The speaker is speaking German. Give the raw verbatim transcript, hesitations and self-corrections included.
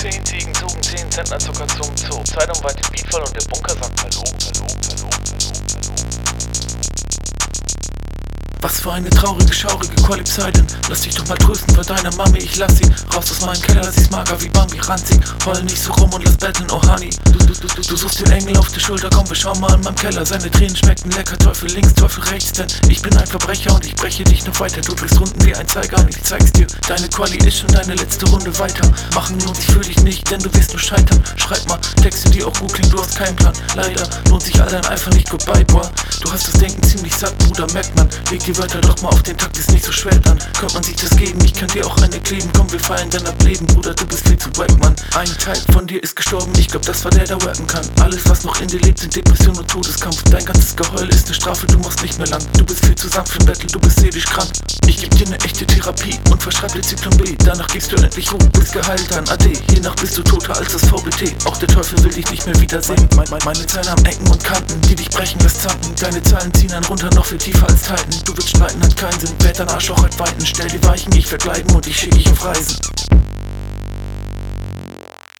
Zehn Ziegen zogen zehn Zentner Zucker zum Zoo. Zeitung weit den Beat voll und der Bunker sagt Hallo, Hallo, Hallo, Hallo, Hallo. Was für eine traurige, schaurige Qualipzeiten. Lass dich doch mal trösten für deine Mami, ich lass sie raus aus meinem Keller, sie ist mager wie Bambi, ranzig. Heul nicht so rum und lass betteln, oh Honey. Du, du, du, du, du suchst den Engel auf der Schulter, komm, wir schauen mal in meinem Keller. Seine Tränen schmecken lecker, Teufel links, Teufel rechts, denn ich bin ein Verbrecher und ich breche dich noch weiter. Du drehst Runden wie ein Zeiger und ich zeig's dir. Deine Quali ist schon deine letzte Runde weiter. Machen lohnt sich für dich nicht, denn du wirst nur scheitern. Schreib mal Texte, die auch gut klingen, du hast keinen Plan. Leider lohnt sich all dein Eifer nicht, goodbye, boah. Du hast das Denken ziemlich satt, Bruder, merkt man. Leg die Wörter doch mal auf den Takt, ist nicht so schwer dann. Könnte man sich das geben, ich kann dir auch eine kleben. Komm, wir feiern dein Ableben, Bruder, du bist viel zu wack, Mann. Ein Teil von dir ist gestorben, ich glaub, das war der, der rappen kann. Alles, was noch in dir lebt, sind Depression und Todeskampf. Dein ganzes Geheul ist eine Strafe, du machst nicht mehr lang. Du bist viel zu sanft für Battle, du bist seelisch krank. Ich geb dir ne echte Therapie und verschreib dir Zyklon B. Danach gibst du endlich Ruhe, bist geheilt, dann Ade. Hiernach bist du toter als das V B T. Auch der Teufel will dich nicht mehr wiedersehen. Meine, meine, meine Zeilen haben Ecken und Kanten, die dich brechen, das Zanken. Deine Zahlen ziehen dann runter, noch viel tiefer als Titan. Du willst streiten, hat keinen Sinn, werd dein Arschloch halt weiten. Stell die Weichen, ich verkleiden und ich schick dich auf Reisen.